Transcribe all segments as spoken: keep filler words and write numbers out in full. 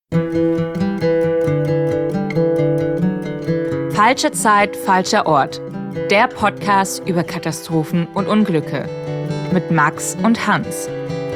Falsche Zeit, falscher Ort. Der Podcast über Katastrophen und Unglücke. Mit Max und Hans.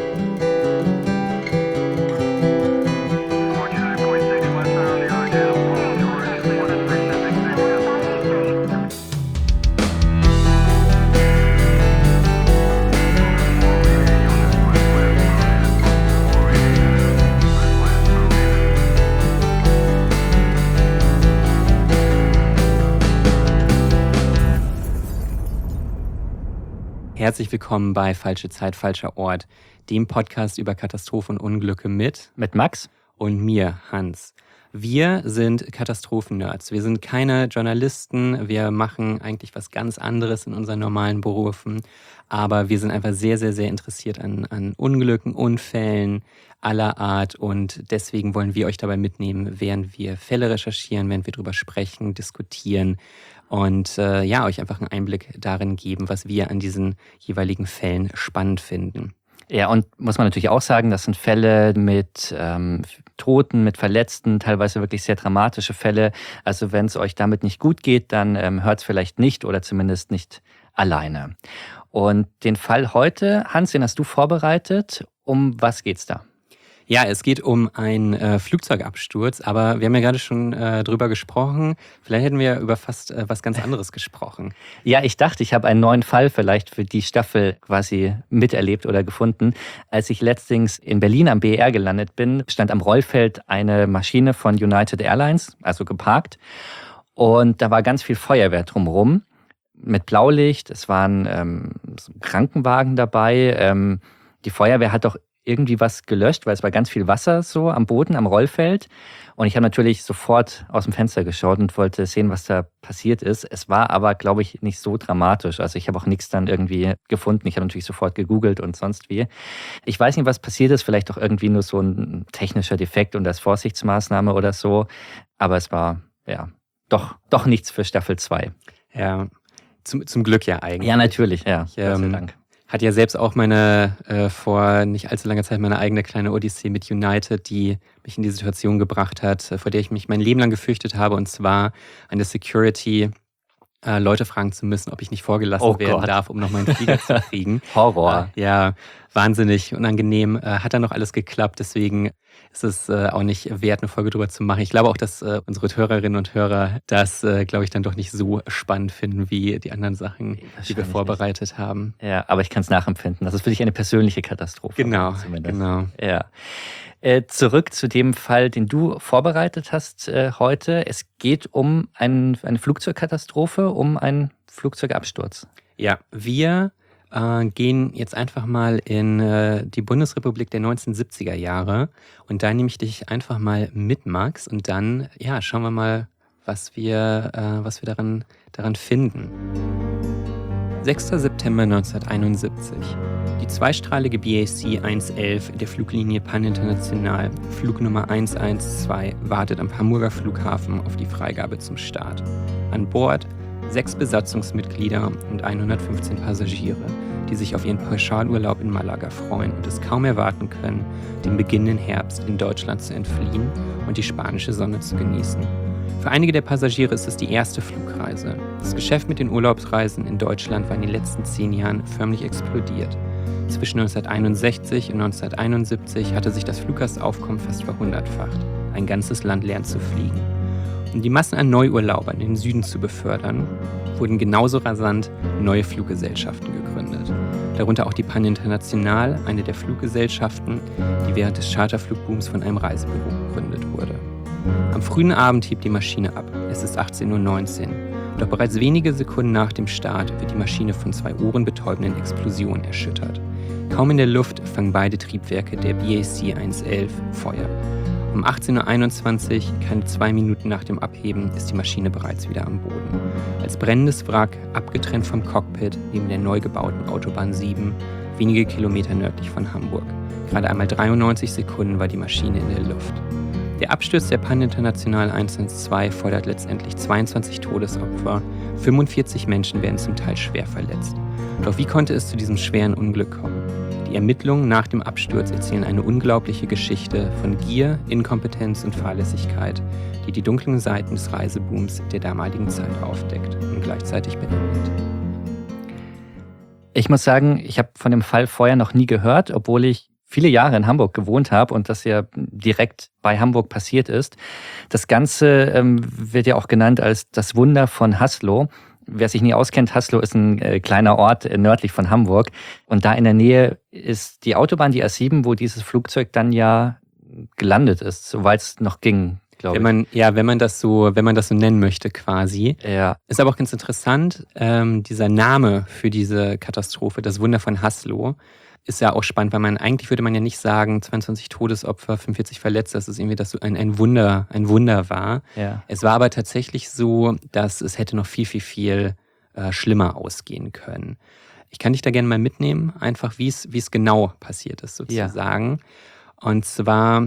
Herzlich willkommen bei Falsche Zeit, falscher Ort, dem Podcast über Katastrophen und Unglücke mit Mit Max und mir, Hans. Wir sind Katastrophen-Nerds. Wir sind keine Journalisten. Wir machen eigentlich was ganz anderes in unseren normalen Berufen. Aber wir sind einfach sehr, sehr, sehr interessiert an, an Unglücken, Unfällen aller Art. Und deswegen wollen wir euch dabei mitnehmen, während wir Fälle recherchieren, während wir darüber sprechen, diskutieren. Und äh, ja, euch einfach einen Einblick darin geben, was wir an diesen jeweiligen Fällen spannend finden. Ja, und muss man natürlich auch sagen, das sind Fälle mit ähm, Toten, mit Verletzten, teilweise wirklich sehr dramatische Fälle. Also wenn es euch damit nicht gut geht, dann ähm, hört es vielleicht nicht oder zumindest nicht alleine. Und den Fall heute, Hans, den hast du vorbereitet. Um was geht's da? Ja, es geht um einen äh, Flugzeugabsturz, aber wir haben ja gerade schon äh, drüber gesprochen. Vielleicht hätten wir über fast äh, was ganz anderes gesprochen. Ja, ich dachte, ich habe einen neuen Fall vielleicht für die Staffel quasi miterlebt oder gefunden. Als ich letztens in Berlin am B E R gelandet bin, stand am Rollfeld eine Maschine von United Airlines, also geparkt. Und da war ganz viel Feuerwehr drumherum mit Blaulicht. Es waren ähm, Krankenwagen dabei. Ähm, die Feuerwehr hat doch irgendwie was gelöscht, weil es war ganz viel Wasser so am Boden, am Rollfeld. Und ich habe natürlich sofort aus dem Fenster geschaut und wollte sehen, was da passiert ist. Es war aber, glaube ich, nicht so dramatisch. Also ich habe auch nichts dann irgendwie gefunden. Ich habe natürlich sofort gegoogelt und sonst wie. Ich weiß nicht, was passiert ist. Vielleicht auch irgendwie nur so ein technischer Defekt und als Vorsichtsmaßnahme oder so. Aber es war, ja, doch, doch nichts für Staffel zwei. Ja, zum, zum Glück ja eigentlich. Ja, natürlich, ja. Ich, ähm, Gott sei Dank. Hatte ja selbst auch meine, äh, vor nicht allzu langer Zeit meine eigene kleine Odyssee mit United, die mich in die Situation gebracht hat, vor der ich mich mein Leben lang gefürchtet habe, und zwar an der Security, äh, Leute fragen zu müssen, ob ich nicht vorgelassen oh werden Gott. darf, um noch meinen Flieger zu kriegen. Horror. Äh, ja, wahnsinnig unangenehm. Äh, hat dann noch alles geklappt, deswegen ist es äh, auch nicht wert, eine Folge drüber zu machen. Ich glaube auch, dass äh, unsere Hörerinnen und Hörer das, äh, glaube ich, dann doch nicht so spannend finden wie die anderen Sachen, die wir vorbereitet nicht. haben. Ja, aber ich kann es nachempfinden. Das ist für dich eine persönliche Katastrophe. Genau, genau. Ja. Äh, zurück zu dem Fall, den du vorbereitet hast äh, heute. Es geht um ein, eine Flugzeugkatastrophe, um einen Flugzeugabsturz. Ja, wir äh, gehen jetzt einfach mal in äh, die Bundesrepublik der neunzehnhundertsiebziger Jahre, und da nehme ich dich einfach mal mit, Max, und dann ja, schauen wir mal, was wir, äh, was wir daran, daran finden. sechster September neunzehnhunderteinundsiebzig. Die zweistrahlige B A C eins elf der Fluglinie Pan International, Flugnummer eins eins zwei, wartet am Hamburger Flughafen auf die Freigabe zum Start. An Bord sechs Besatzungsmitglieder und hundertfünfzehn Passagiere, die sich auf ihren Pauschalurlaub in Malaga freuen und es kaum erwarten können, dem beginnenden Herbst in Deutschland zu entfliehen und die spanische Sonne zu genießen. Für einige der Passagiere ist es die erste Flugreise. Das Geschäft mit den Urlaubsreisen in Deutschland war in den letzten zehn Jahren förmlich explodiert. Zwischen neunzehnhunderteinundsechzig und neunzehnhunderteinundsiebzig hatte sich das Fluggastaufkommen fast verhundertfacht. Ein ganzes Land lernt zu fliegen. Um die Massen an Neuurlaubern in den Süden zu befördern, wurden genauso rasant neue Fluggesellschaften gegründet. Darunter auch die Pan International, eine der Fluggesellschaften, die während des Charterflugbooms von einem Reisebüro gegründet wurde. Am frühen Abend hebt die Maschine ab. Es ist achtzehn Uhr neunzehn. Doch bereits wenige Sekunden nach dem Start wird die Maschine von zwei ohrenbetäubenden Explosionen erschüttert. Kaum in der Luft fangen beide Triebwerke der B A C eins elf Feuer. Um achtzehn Uhr einundzwanzig, keine zwei Minuten nach dem Abheben, ist die Maschine bereits wieder am Boden. Als brennendes Wrack, abgetrennt vom Cockpit, neben der neu gebauten Autobahn sieben, wenige Kilometer nördlich von Hamburg. Gerade einmal dreiundneunzig Sekunden war die Maschine in der Luft. Der Absturz der Pan International eins eins zwei fordert letztendlich zweiundzwanzig Todesopfer, fünfundvierzig Menschen werden zum Teil schwer verletzt. Doch wie konnte es zu diesem schweren Unglück kommen? Die Die Ermittlungen nach dem Absturz erzählen eine unglaubliche Geschichte von Gier, Inkompetenz und Fahrlässigkeit, die die dunklen Seiten des Reisebooms der damaligen Zeit aufdeckt und gleichzeitig beendet. Ich muss sagen, ich habe von dem Fall vorher noch nie gehört, obwohl ich viele Jahre in Hamburg gewohnt habe und das ja direkt bei Hamburg passiert ist. Das Ganze ähm, wird ja auch genannt als das Wunder von Haslo. Wer sich nie auskennt, Haslo ist ein äh, kleiner Ort äh, nördlich von Hamburg. Und da in der Nähe ist die Autobahn, die A sieben, wo dieses Flugzeug dann ja gelandet ist, soweit es noch ging, glaube ich. Wenn man, ja, wenn man das so, wenn man das so nennen möchte quasi. Ja. Ist aber auch ganz interessant, ähm, dieser Name für diese Katastrophe, das Wunder von Haslo, ist ja auch spannend, weil man eigentlich würde man ja nicht sagen, zweiundzwanzig Todesopfer, fünfundvierzig Verletzte, dass es irgendwie das so ein, ein Wunder, ein Wunder war. Ja. Es war aber tatsächlich so, dass es hätte noch viel, viel, viel äh, schlimmer ausgehen können. Ich kann dich da gerne mal mitnehmen, einfach wie es, wie es genau passiert ist sozusagen. Ja. Und zwar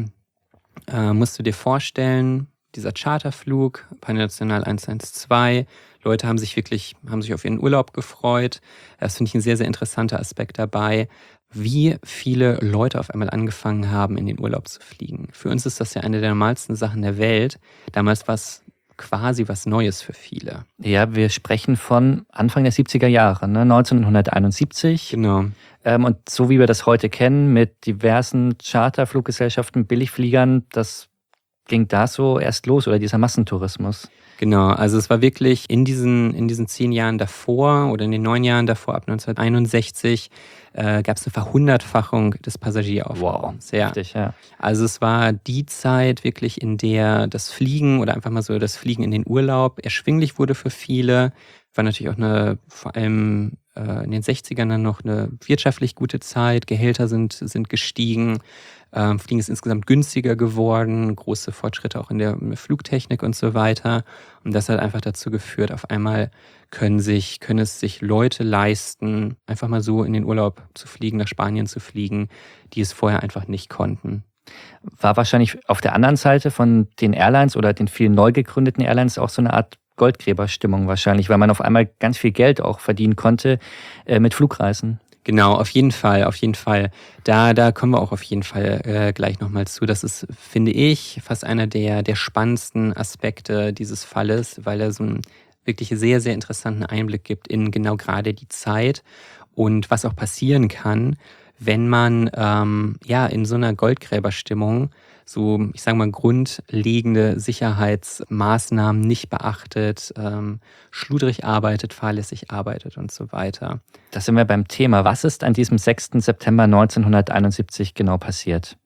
äh, musst du dir vorstellen, dieser Charterflug, Pannational eins eins zwei, Leute haben sich wirklich, haben sich auf ihren Urlaub gefreut. Das finde ich ein sehr, sehr interessanter Aspekt dabei, wie viele Leute auf einmal angefangen haben, in den Urlaub zu fliegen. Für uns ist das ja eine der normalsten Sachen der Welt. Damals war es quasi was Neues für viele. Ja, wir sprechen von Anfang der siebziger Jahre, ne? neunzehnhunderteinundsiebzig. Genau. Ähm, und so wie wir das heute kennen, mit diversen Charterfluggesellschaften, Billigfliegern, das ging da so erst los, oder dieser Massentourismus? Genau, also es war wirklich in diesen, in diesen zehn Jahren davor oder in den neun Jahren davor, ab neunzehnhunderteinundsechzig, äh, gab es eine Verhundertfachung des Passagieraufkommens. Wow, richtig, ja. Also es war die Zeit wirklich, in der das Fliegen oder einfach mal so das Fliegen in den Urlaub erschwinglich wurde für viele. War natürlich auch eine, vor allem äh, in den sechzigern dann noch eine wirtschaftlich gute Zeit. Gehälter sind, sind gestiegen. Ähm, Fliegen ist insgesamt günstiger geworden, große Fortschritte auch in der Flugtechnik und so weiter. Und das hat einfach dazu geführt, auf einmal können sich, können es sich Leute leisten, einfach mal so in den Urlaub zu fliegen, nach Spanien zu fliegen, die es vorher einfach nicht konnten. War wahrscheinlich auf der anderen Seite von den Airlines oder den vielen neu gegründeten Airlines auch so eine Art Goldgräberstimmung wahrscheinlich, weil man auf einmal ganz viel Geld auch verdienen konnte äh, mit Flugreisen. Genau, auf jeden Fall, auf jeden Fall. Da, da kommen wir auch auf jeden Fall äh, gleich nochmal zu. Das ist, finde ich, fast einer der, der spannendsten Aspekte dieses Falles, weil er so einen wirklich sehr, sehr interessanten Einblick gibt in genau gerade die Zeit und was auch passieren kann, wenn man ähm, ja in so einer Goldgräberstimmung so, ich sage mal, grundlegende Sicherheitsmaßnahmen nicht beachtet, ähm, schludrig arbeitet, fahrlässig arbeitet und so weiter. Da sind wir beim Thema. Was ist an diesem sechsten September neunzehnhunderteinundsiebzig genau passiert?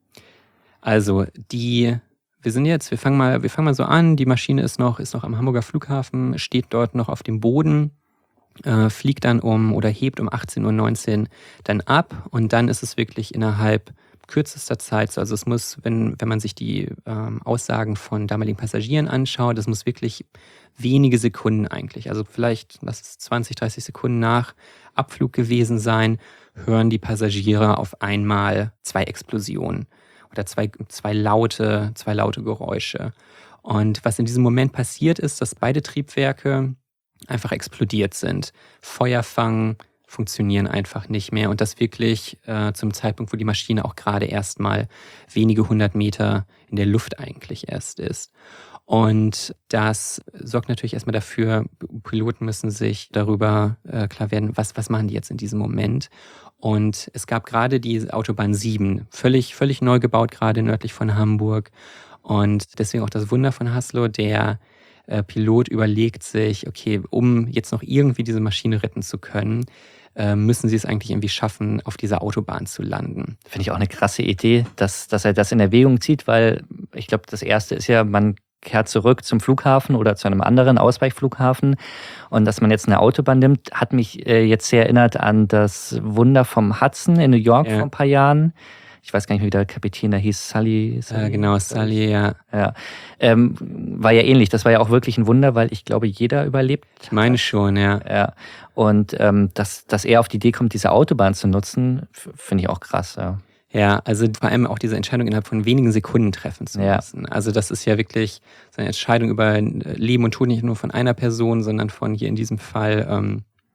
Also die, wir sind jetzt, wir fangen mal, wir fangen mal so an. Die Maschine ist noch, ist noch am Hamburger Flughafen, steht dort noch auf dem Boden, äh, fliegt dann um oder hebt um achtzehn Uhr neunzehn dann ab und dann ist es wirklich innerhalb kürzester Zeit, also es muss, wenn, wenn man sich die ähm, Aussagen von damaligen Passagieren anschaut, das muss wirklich wenige Sekunden eigentlich, also vielleicht, lass es zwanzig, dreißig Sekunden nach Abflug gewesen sein, hören die Passagiere auf einmal zwei Explosionen oder zwei, zwei laute, zwei laute Geräusche. Und was in diesem Moment passiert ist, dass beide Triebwerke einfach explodiert sind. Feuerfang funktionieren einfach nicht mehr und das wirklich äh, zum Zeitpunkt, wo die Maschine auch gerade erst mal wenige hundert Meter in der Luft eigentlich erst ist. Und das sorgt natürlich erstmal dafür, Piloten müssen sich darüber äh, klar werden, was, was machen die jetzt in diesem Moment. Und es gab gerade die Autobahn sieben, völlig, völlig neu gebaut, gerade nördlich von Hamburg. Und deswegen auch das Wunder von Haslo, der äh, Pilot überlegt sich, okay, um jetzt noch irgendwie diese Maschine retten zu können, müssen sie es eigentlich irgendwie schaffen, auf dieser Autobahn zu landen. Finde ich auch eine krasse Idee, dass, dass er das in Erwägung zieht, weil ich glaube, das Erste ist ja, man kehrt zurück zum Flughafen oder zu einem anderen Ausweichflughafen und dass man jetzt eine Autobahn nimmt, hat mich äh, jetzt sehr erinnert an das Wunder vom Hudson in New York ja. vor ein paar Jahren. Ich weiß gar nicht, wie der Kapitän da hieß, Sully. Sully äh, genau, Sully, ja. ja. Ähm, war ja ähnlich. Das war ja auch wirklich ein Wunder, weil ich glaube, jeder überlebt. Ich meine schon, ja. ja. Und ähm, dass, dass er auf die Idee kommt, diese Autobahn zu nutzen, finde ich auch krass. Ja. Ja, also vor allem auch diese Entscheidung innerhalb von wenigen Sekunden treffen zu müssen. Ja. Also das ist ja wirklich so eine Entscheidung über Leben und Tod, nicht nur von einer Person, sondern von hier in diesem Fall ähm,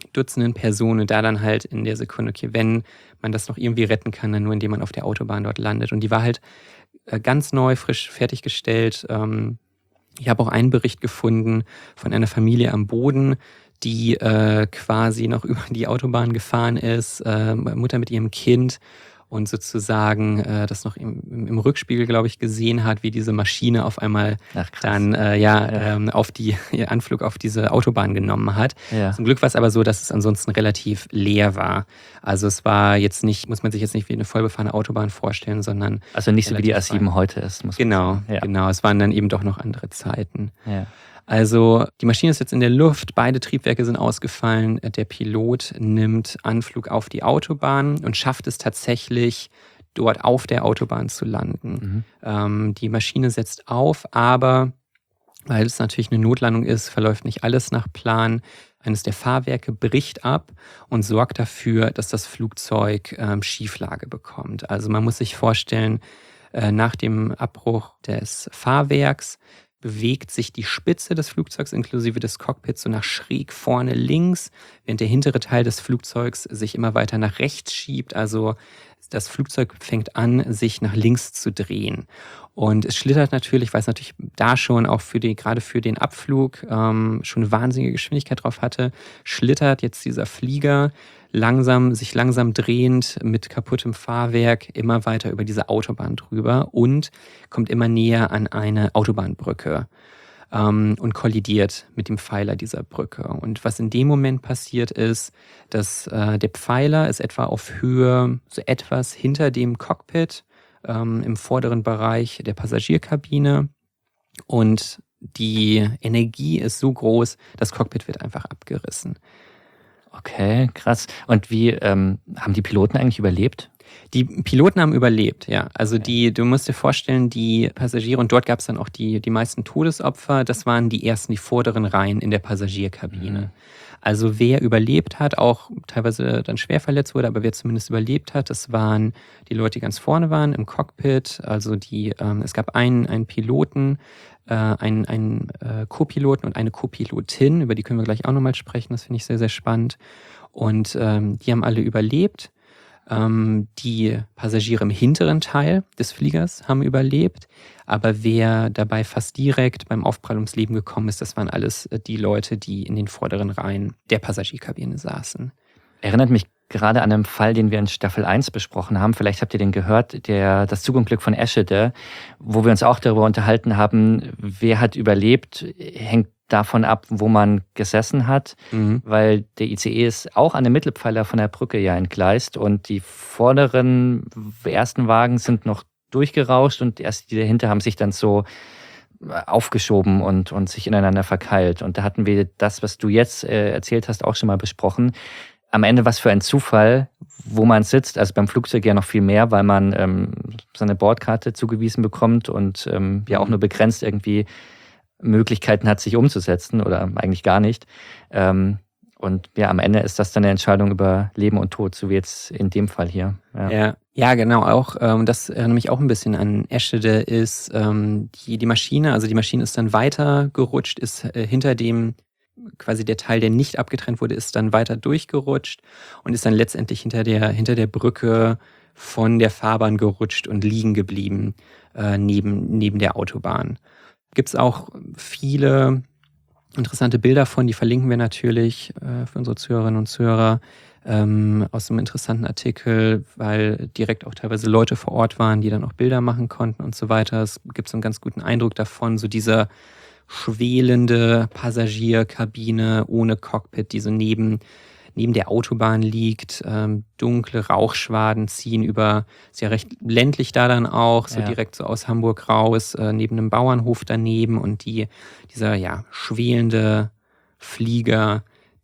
Dutzenden Personen und da dann halt in der Sekunde, okay, wenn man das noch irgendwie retten kann, dann nur indem man auf der Autobahn dort landet. Und die war halt äh, ganz neu, frisch fertiggestellt. Ähm, ich habe auch einen Bericht gefunden von einer Familie am Boden, die äh, quasi noch über die Autobahn gefahren ist, äh, Mutter mit ihrem Kind und sozusagen äh, das noch im, im Rückspiegel, glaube ich, gesehen hat, wie diese Maschine auf einmal Ach, krass. dann äh, ja, ähm, auf die ihr Anflug auf diese Autobahn genommen hat. Ja. Zum Glück war es aber so, dass es ansonsten relativ leer war. Also es war jetzt nicht, muss man sich jetzt nicht wie eine vollbefahrene Autobahn vorstellen, sondern Also nicht so wie die A relativ sieben frei. heute ist, muss man Genau, sagen. Ja. genau. Es waren dann eben doch noch andere Zeiten. Ja. Also die Maschine ist jetzt in der Luft, beide Triebwerke sind ausgefallen. Der Pilot nimmt Anflug auf die Autobahn und schafft es tatsächlich, dort auf der Autobahn zu landen. Mhm. Ähm, die Maschine setzt auf, aber weil es natürlich eine Notlandung ist, verläuft nicht alles nach Plan. Eines der Fahrwerke bricht ab und sorgt dafür, dass das Flugzeug ähm, Schieflage bekommt. Also man muss sich vorstellen, äh, nach dem Abbruch des Fahrwerks bewegt sich die Spitze des Flugzeugs inklusive des Cockpits so nach schräg vorne links, während der hintere Teil des Flugzeugs sich immer weiter nach rechts schiebt. Also das Flugzeug fängt an, sich nach links zu drehen. Und es schlittert natürlich, weil es natürlich da schon auch für die, gerade für den Abflug ähm, schon eine wahnsinnige Geschwindigkeit drauf hatte, schlittert jetzt dieser Flieger langsam, sich langsam drehend mit kaputtem Fahrwerk immer weiter über diese Autobahn drüber und kommt immer näher an eine Autobahnbrücke ähm, und kollidiert mit dem Pfeiler dieser Brücke. Und was in dem Moment passiert ist, dass äh, der Pfeiler ist etwa auf Höhe so etwas hinter dem Cockpit ähm, im vorderen Bereich der Passagierkabine und die Energie ist so groß, das Cockpit wird einfach abgerissen. Okay, krass. Und wie ähm, haben die Piloten eigentlich überlebt? Die Piloten haben überlebt, ja. Also die, du musst dir vorstellen, die Passagiere, und dort gab es dann auch die, die meisten Todesopfer, das waren die ersten, die vorderen Reihen in der Passagierkabine. Mhm. Also wer überlebt hat, auch teilweise dann schwer verletzt wurde, aber wer zumindest überlebt hat, das waren die Leute, die ganz vorne waren im Cockpit. Also die, ähm, es gab einen, einen Piloten, äh, einen, einen äh, Co-Piloten und eine Co-Pilotin, über die können wir gleich auch nochmal sprechen, das finde ich sehr, sehr spannend. Und ähm, die haben alle überlebt. Ähm, die Passagiere im hinteren Teil des Fliegers haben überlebt, aber wer dabei fast direkt beim Aufprall ums Leben gekommen ist, das waren alles die Leute, die in den vorderen Reihen der Passagierkabine saßen. Erinnert mich gerade an einen Fall, den wir in Staffel eins besprochen haben. Vielleicht habt ihr den gehört, der, das Zugunglück von Eschede, wo wir uns auch darüber unterhalten haben, wer hat überlebt, hängt davon ab, wo man gesessen hat, mhm. weil der I C E ist auch an dem Mittelpfeiler von der Brücke ja entgleist und die vorderen ersten Wagen sind noch durchgerauscht und erst die dahinter haben sich dann so aufgeschoben und, und sich ineinander verkeilt. Und da hatten wir das, was du jetzt äh, erzählt hast, auch schon mal besprochen. Am Ende was für ein Zufall, wo man sitzt, also beim Flugzeug ja noch viel mehr, weil man ähm, seine Bordkarte zugewiesen bekommt und ähm, ja auch nur begrenzt irgendwie Möglichkeiten hat, sich umzusetzen oder eigentlich gar nicht. Ähm, und ja, am Ende ist das dann eine Entscheidung über Leben und Tod, so wie jetzt in dem Fall hier. Ja, ja, ja genau. Auch ähm, das erinnert mich auch ein bisschen an Eschede, ist ähm, die, die Maschine, also die Maschine ist dann weiter gerutscht, ist äh, hinter dem, quasi der Teil, der nicht abgetrennt wurde, ist dann weiter durchgerutscht und ist dann letztendlich hinter der, hinter der Brücke von der Fahrbahn gerutscht und liegen geblieben äh, neben, neben der Autobahn. Gibt es auch viele interessante Bilder von, die verlinken wir natürlich äh, für unsere Zuhörerinnen und Zuhörer ähm, aus einem interessanten Artikel, weil direkt auch teilweise Leute vor Ort waren, die dann auch Bilder machen konnten und so weiter. Es gibt so einen ganz guten Eindruck davon, so diese schwelende Passagierkabine ohne Cockpit, die so neben neben der Autobahn liegt, ähm, dunkle Rauchschwaden ziehen über, ist ja recht ländlich da dann auch, so ja. direkt so aus Hamburg raus, äh, neben einem Bauernhof daneben und die, dieser ja schwelende Flieger,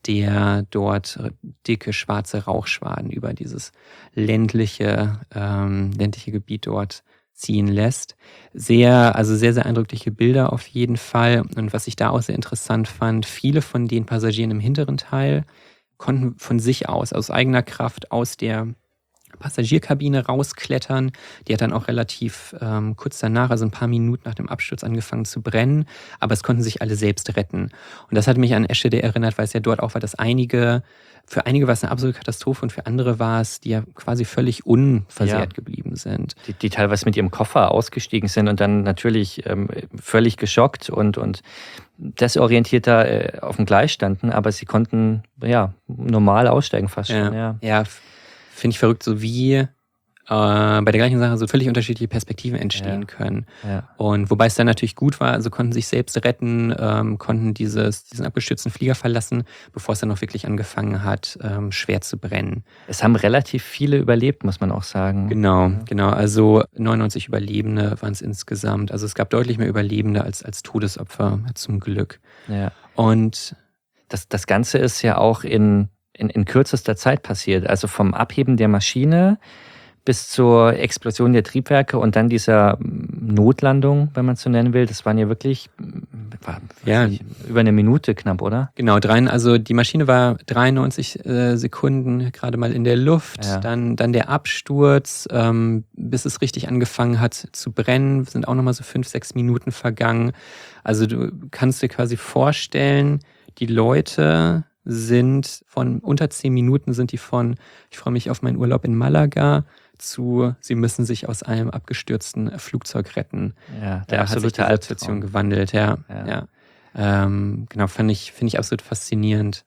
der dort dicke schwarze Rauchschwaden über dieses ländliche, ähm, ländliche Gebiet dort ziehen lässt. Sehr, also sehr, sehr eindrückliche Bilder auf jeden Fall. Und was ich da auch sehr interessant fand, viele von den Passagieren im hinteren Teil konnten von sich aus, aus eigener Kraft, aus der Passagierkabine rausklettern. Die hat dann auch relativ ähm, kurz danach, also ein paar Minuten nach dem Absturz, angefangen zu brennen. Aber es konnten sich alle selbst retten. Und das hat mich an Enschede erinnert, weil es ja dort auch war, dass einige, für einige war es eine absolute Katastrophe und für andere war es, die ja quasi völlig unversehrt Ja. geblieben sind. Die, die teilweise mit ihrem Koffer ausgestiegen sind und dann natürlich ähm, völlig geschockt und, und desorientiert da äh, auf dem Gleis standen, aber sie konnten ja normal aussteigen fast schon. Ja, ja finde ich verrückt, so wie äh, bei der gleichen Sache so völlig unterschiedliche Perspektiven entstehen Ja. können. Ja. Und wobei es dann natürlich gut war, also konnten sich selbst retten, ähm, konnten dieses, diesen abgestürzten Flieger verlassen, bevor es dann noch wirklich angefangen hat, ähm, schwer zu brennen. Es haben relativ viele überlebt, muss man auch sagen. Genau, genau. Also neunundneunzig Überlebende waren es insgesamt. Also es gab deutlich mehr Überlebende als, als Todesopfer, zum Glück. Ja. Und das, das Ganze ist ja auch in, in, in kürzester Zeit passiert. Also vom Abheben der Maschine bis zur Explosion der Triebwerke und dann dieser Notlandung, wenn man es so nennen will. Das waren ja wirklich war, ja. nicht, über eine Minute knapp, oder? Genau, drein, also die Maschine war dreiundneunzig äh, Sekunden gerade mal in der Luft, Ja. dann, dann der Absturz, ähm, bis es richtig angefangen hat zu brennen, sind auch nochmal so fünf, sechs Minuten vergangen. Also du kannst dir quasi vorstellen, die Leute sind von unter zehn Minuten sind die von, ich freue mich auf meinen Urlaub in Malaga, zu, sie müssen sich aus einem abgestürzten Flugzeug retten. Ja, der da hat sich die absolute Situation Albtraum. gewandelt, ja. Ja. ja. Ähm, genau, fand ich, finde ich absolut faszinierend.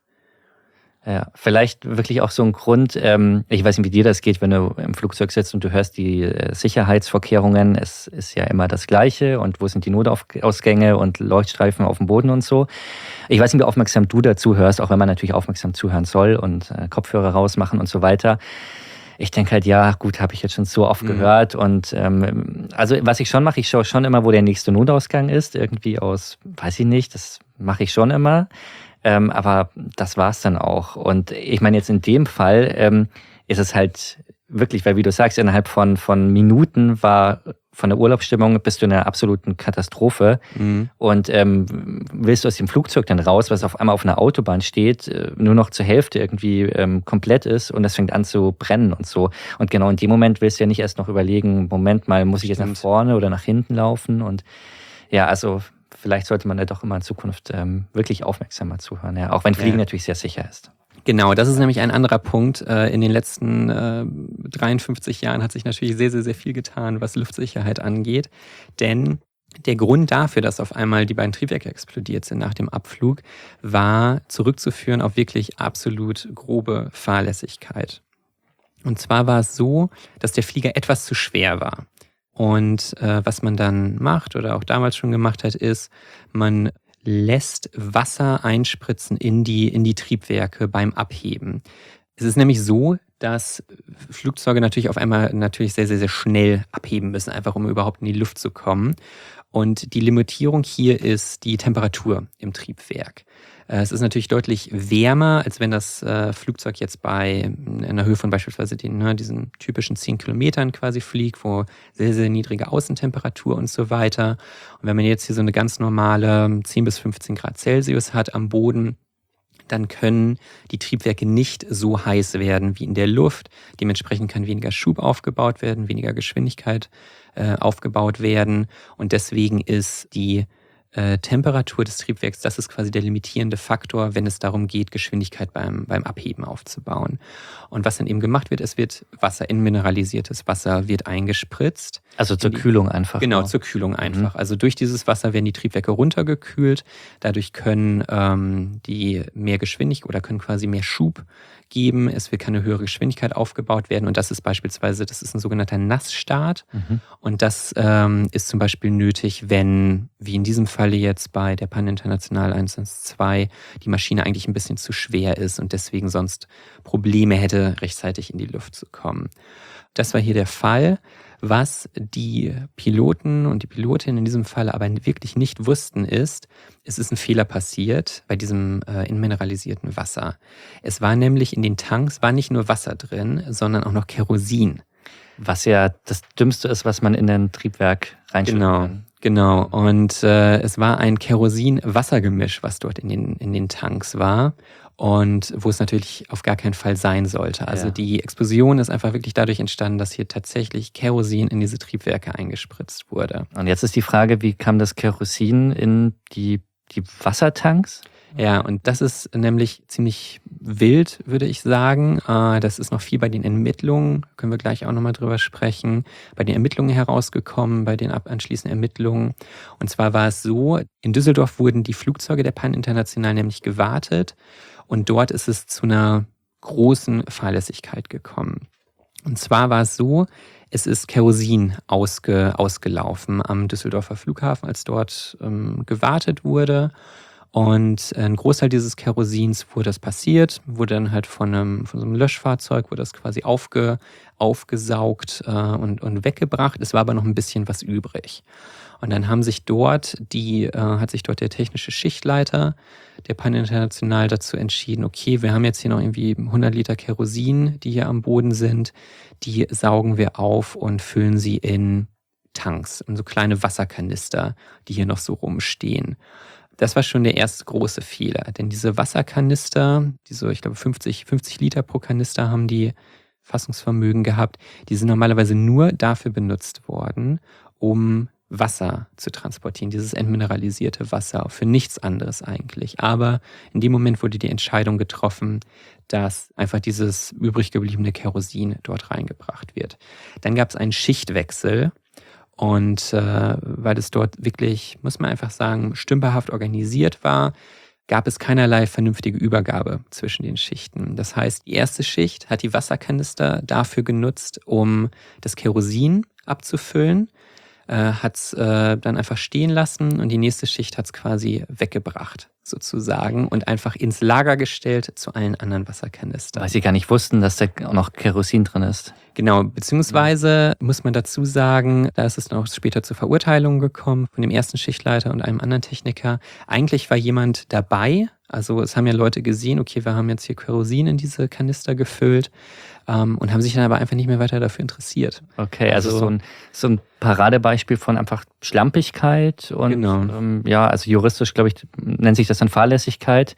Ja, vielleicht wirklich auch so ein Grund, ähm, ich weiß nicht, wie dir das geht, wenn du im Flugzeug sitzt und du hörst die äh, Sicherheitsvorkehrungen, es ist ja immer das Gleiche und wo sind die Notausgänge und Leuchtstreifen auf dem Boden und so. Ich weiß nicht, wie aufmerksam du dazu hörst, auch wenn man natürlich aufmerksam zuhören soll und äh, Kopfhörer rausmachen und so weiter. Ich denke halt, ja, gut, habe ich jetzt schon so oft Mhm. gehört und ähm, also was ich schon mache, ich schaue schon immer, wo der nächste Notausgang ist, irgendwie aus, weiß ich nicht, das mache ich schon immer. Ähm, aber das war's dann auch. Und ich meine, jetzt in dem Fall ähm, ist es halt wirklich, weil wie du sagst, innerhalb von, von Minuten war von der Urlaubsstimmung bis zu einer absoluten Katastrophe. Mhm. Und ähm, willst du aus dem Flugzeug dann raus, was auf einmal auf einer Autobahn steht, äh, nur noch zur Hälfte irgendwie ähm, komplett ist und das fängt an zu brennen und so. Und genau in dem Moment willst du ja nicht erst noch überlegen, Moment mal, muss ich jetzt nach Stimmt. vorne oder nach hinten laufen? Und ja, also vielleicht sollte man da doch immer in Zukunft ähm, wirklich aufmerksamer zuhören, ja. Auch wenn Fliegen Ja. natürlich sehr sicher ist. Genau, das ist nämlich ein anderer Punkt. Äh, In den letzten äh, dreiundfünfzig Jahren hat sich natürlich sehr, sehr, sehr viel getan, was Luftsicherheit angeht. Denn der Grund dafür, dass auf einmal die beiden Triebwerke explodiert sind nach dem Abflug, war zurückzuführen auf wirklich absolut grobe Fahrlässigkeit. Und zwar war es so, dass der Flieger etwas zu schwer war. Und äh, was man dann macht oder auch damals schon gemacht hat, ist, man lässt Wasser einspritzen in die, in die Triebwerke beim Abheben. Es ist nämlich so, dass Flugzeuge natürlich auf einmal natürlich sehr, sehr, sehr schnell abheben müssen, einfach um überhaupt in die Luft zu kommen. Und die Limitierung hier ist die Temperatur im Triebwerk. Es ist natürlich deutlich wärmer, als wenn das äh, Flugzeug jetzt bei einer Höhe von beispielsweise den, ne, diesen typischen zehn Kilometern quasi fliegt, wo sehr, sehr niedrige Außentemperatur und so weiter. Und wenn man jetzt hier so eine ganz normale zehn bis fünfzehn Grad Celsius hat am Boden, dann können die Triebwerke nicht so heiß werden wie in der Luft. Dementsprechend kann weniger Schub aufgebaut werden, weniger Geschwindigkeit äh, aufgebaut werden. Und deswegen ist die äh, Temperatur des Triebwerks, das ist quasi der limitierende Faktor, wenn es darum geht, Geschwindigkeit beim, beim Abheben aufzubauen. Und was dann eben gemacht wird, es wird Wasser, in mineralisiertes Wasser wird eingespritzt. Also zur Die- Kühlung einfach. Genau, nur. zur Kühlung einfach. Also durch dieses Wasser werden die Triebwerke runtergekühlt. Dadurch können ähm, die mehr Geschwindigkeit oder können quasi mehr Schub geben. Es wird keine höhere Geschwindigkeit aufgebaut werden. Und das ist beispielsweise, das ist ein sogenannter Nassstart. Mhm. Und das ähm, ist zum Beispiel nötig, wenn, wie in diesem Falle jetzt bei der Pan International eins eins zwei, die Maschine eigentlich ein bisschen zu schwer ist und deswegen sonst Probleme hätte, rechtzeitig in die Luft zu kommen. Das war hier der Fall. Was die Piloten und die Pilotin in diesem Fall aber wirklich nicht wussten, ist, es ist ein Fehler passiert bei diesem äh, inmineralisierten Wasser. Es war nämlich in den Tanks, war nicht nur Wasser drin, sondern auch noch Kerosin. Was ja das Dümmste ist, was man in ein Triebwerk reinschütten Genau, kann. Genau, und äh, es war ein Kerosin-Wassergemisch, was dort in den, in den Tanks war und wo es natürlich auf gar keinen Fall sein sollte. Also Ja. die Explosion ist einfach wirklich dadurch entstanden, dass hier tatsächlich Kerosin in diese Triebwerke eingespritzt wurde. Und jetzt ist die Frage, wie kam das Kerosin in die, die Wassertanks? Ja, und das ist nämlich ziemlich wild, würde ich sagen. Äh, Das ist noch viel bei den Ermittlungen, können wir gleich auch nochmal drüber sprechen, bei den Ermittlungen herausgekommen, bei den ab- anschließenden Ermittlungen. Und zwar war es so, in Düsseldorf wurden die Flugzeuge der Pan International nämlich gewartet und dort ist es zu einer großen Fahrlässigkeit gekommen. Und zwar war es so, es ist Kerosin ausge, ausgelaufen am Düsseldorfer Flughafen, als dort ähm, gewartet wurde. Und ein Großteil dieses Kerosins, wo das passiert, wurde dann halt von einem, von so einem Löschfahrzeug, wurde das quasi aufge, aufgesaugt äh, und, und weggebracht. Es war aber noch ein bisschen was übrig. Und dann haben sich dort die, äh, hat sich dort der technische Schichtleiter der Pan International dazu entschieden, okay, wir haben jetzt hier noch irgendwie hundert Liter Kerosin, die hier am Boden sind, die saugen wir auf und füllen sie in Tanks, in so kleine Wasserkanister, die hier noch so rumstehen. Das war schon der erste große Fehler, denn diese Wasserkanister, die so, ich glaube, fünfzig, fünfzig Liter pro Kanister haben die Fassungsvermögen gehabt, die sind normalerweise nur dafür benutzt worden, um Wasser zu transportieren, dieses entmineralisierte Wasser, für nichts anderes eigentlich. Aber in dem Moment wurde die Entscheidung getroffen, dass einfach dieses übrig gebliebene Kerosin dort reingebracht wird. Dann gab es einen Schichtwechsel. Und äh, weil es dort wirklich, muss man einfach sagen, stümperhaft organisiert war, gab es keinerlei vernünftige Übergabe zwischen den Schichten. Das heißt, die erste Schicht hat die Wasserkanister dafür genutzt, um das Kerosin abzufüllen, äh, hat es äh, dann einfach stehen lassen und die nächste Schicht hat es quasi weggebracht, sozusagen, und einfach ins Lager gestellt zu allen anderen Wasserkanistern. Weil sie gar nicht wussten, dass da auch noch Kerosin drin ist. Genau, beziehungsweise muss man dazu sagen, da ist es dann auch später zur Verurteilung gekommen von dem ersten Schichtleiter und einem anderen Techniker. Eigentlich war jemand dabei, also es haben ja Leute gesehen, okay, wir haben jetzt hier Kerosin in diese Kanister gefüllt ähm, und haben sich dann aber einfach nicht mehr weiter dafür interessiert. Okay, also, Also- so, ein, so ein Paradebeispiel von einfach Schlampigkeit und Genau. ähm, ja, also juristisch, glaube ich, nennt sich das dann Fahrlässigkeit.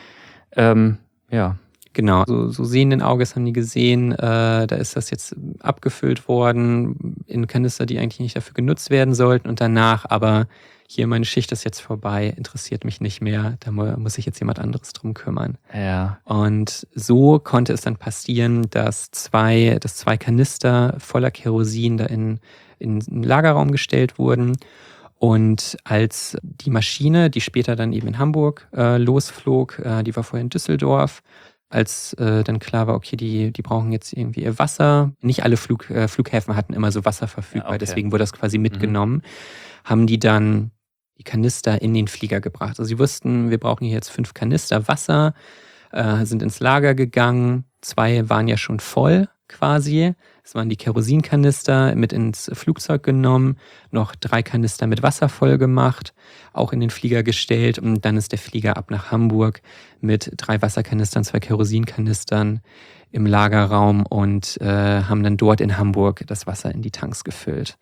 Ähm, ja. Genau, so, so sehenden Auges haben die gesehen, äh, da ist das jetzt abgefüllt worden in Kanister, die eigentlich nicht dafür genutzt werden sollten und danach aber hier, meine Schicht ist jetzt vorbei, interessiert mich nicht mehr, da mu- muss sich jetzt jemand anderes drum kümmern. Ja. Und so konnte es dann passieren, dass zwei, dass zwei Kanister voller Kerosin da in, in einen Lagerraum gestellt wurden. Und als die Maschine, die später dann eben in Hamburg äh, losflog, äh, die war vorher in Düsseldorf, als äh, dann klar war, okay, die, die brauchen jetzt irgendwie ihr Wasser. Nicht alle Flug, äh, Flughäfen hatten immer so Wasser verfügbar, Ja, okay. deswegen wurde das quasi mitgenommen. Haben die dann die Kanister in den Flieger gebracht. Also sie wussten, wir brauchen hier jetzt fünf Kanister Wasser, äh, sind ins Lager gegangen. Zwei waren ja schon voll quasi. Es waren die Kerosinkanister mit ins Flugzeug genommen, noch drei Kanister mit Wasser voll gemacht, auch in den Flieger gestellt und dann ist der Flieger ab nach Hamburg mit drei Wasserkanistern, zwei Kerosinkanistern im Lagerraum und äh, haben dann dort in Hamburg das Wasser in die Tanks gefüllt.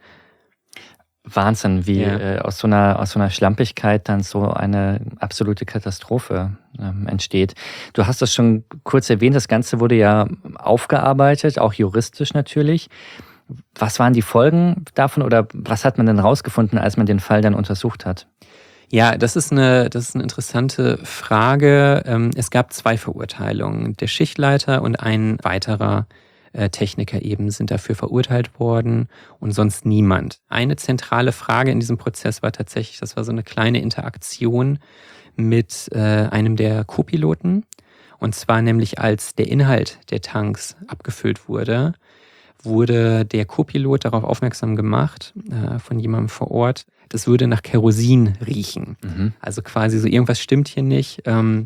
Wahnsinn, wie Ja. äh, aus so einer aus so einer Schlampigkeit dann so eine absolute Katastrophe ähm, entsteht. Du hast das schon kurz erwähnt, das Ganze wurde ja aufgearbeitet, auch juristisch natürlich. Was waren die Folgen davon oder was hat man denn rausgefunden, als man den Fall dann untersucht hat? Ja, das ist eine, das ist eine interessante Frage. Ähm, Es gab zwei Verurteilungen. Der Schichtleiter und ein weiterer äh, Techniker eben sind dafür verurteilt worden und sonst niemand. Eine zentrale Frage in diesem Prozess war tatsächlich, das war so eine kleine Interaktion mit äh, einem der Co-Piloten. Und zwar nämlich, als der Inhalt der Tanks abgefüllt wurde, wurde der Co-Pilot darauf aufmerksam gemacht, äh, von jemandem vor Ort, das würde nach Kerosin riechen. Mhm. Also quasi so, irgendwas stimmt hier nicht, ähm,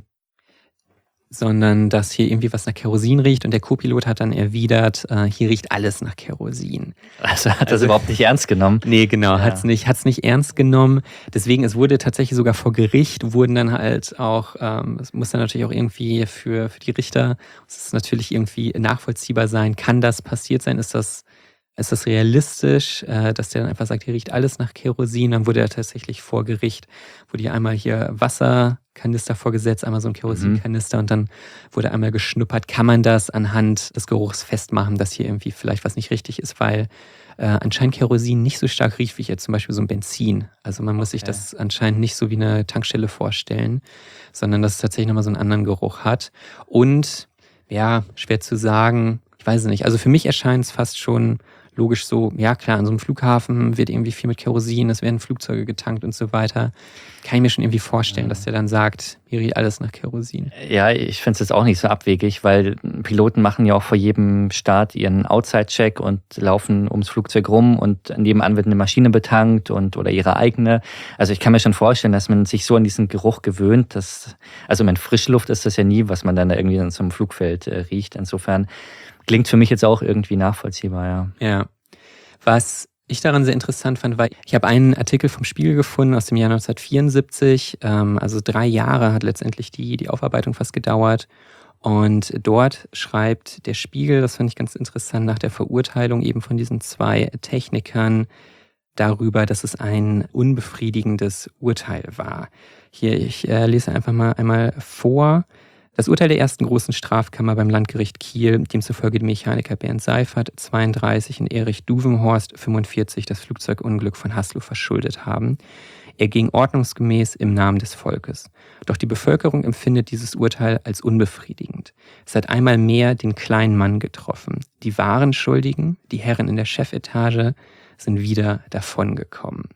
sondern dass hier irgendwie was nach Kerosin riecht. Und der Co-Pilot hat dann erwidert, äh, hier riecht alles nach Kerosin. Also hat das Also- überhaupt nicht ernst genommen. Nee, genau, Ja. hat's nicht, hat's nicht ernst genommen. Deswegen, es wurde tatsächlich sogar vor Gericht, wurden dann halt auch, ähm, es muss dann natürlich auch irgendwie für, für die Richter, es ist natürlich irgendwie nachvollziehbar sein, kann das passiert sein, ist das ist das realistisch, äh, dass der dann einfach sagt, hier riecht alles nach Kerosin. Dann wurde er tatsächlich vor Gericht, wurde hier einmal hier Wasserkanister vorgesetzt, einmal so ein Kerosinkanister und dann wurde einmal geschnuppert. Kann man das anhand des Geruchs festmachen, dass hier irgendwie vielleicht was nicht richtig ist, weil äh, anscheinend Kerosin nicht so stark riecht wie jetzt zum Beispiel so ein Benzin. Also man muss Okay. sich das anscheinend nicht so wie eine Tankstelle vorstellen, sondern dass es tatsächlich nochmal so einen anderen Geruch hat. Und ja, schwer zu sagen, ich weiß es nicht. Also für mich erscheint es fast schon logisch so, ja klar, an so einem Flughafen wird irgendwie viel mit Kerosin, es werden Flugzeuge getankt und so weiter. Kann ich mir schon irgendwie vorstellen, dass der dann sagt, hier riecht alles nach Kerosin. Ja, ich finde es jetzt auch nicht so abwegig, weil Piloten machen ja auch vor jedem Start ihren Outside-Check und laufen ums Flugzeug rum und nebenan wird eine Maschine betankt und oder ihre eigene. Also ich kann mir schon vorstellen, dass man sich so an diesen Geruch gewöhnt. Dass, also in Frischluft ist das ja nie, was man dann da irgendwie zum Flugfeld äh, riecht. Insofern klingt für mich jetzt auch irgendwie nachvollziehbar, ja. Ja. Was ich daran sehr interessant fand, war, ich habe einen Artikel vom Spiegel gefunden aus dem Jahr neunzehnhundertvierundsiebzig. Ähm, also drei Jahre hat letztendlich die, die Aufarbeitung fast gedauert. Und dort schreibt der Spiegel, das fand ich ganz interessant, nach der Verurteilung eben von diesen zwei Technikern darüber, dass es ein unbefriedigendes Urteil war. Hier, ich äh, lese einfach mal einmal vor. Das Urteil der ersten großen Strafkammer beim Landgericht Kiel, demzufolge die Mechaniker Bernd Seifert, zweiunddreißig, und Erich Duvenhorst, fünfundvierzig, das Flugzeugunglück von Haslow verschuldet haben. Er ging ordnungsgemäß im Namen des Volkes. Doch die Bevölkerung empfindet dieses Urteil als unbefriedigend. Es hat einmal mehr den kleinen Mann getroffen. Die wahren Schuldigen, die Herren in der Chefetage, sind wieder davongekommen.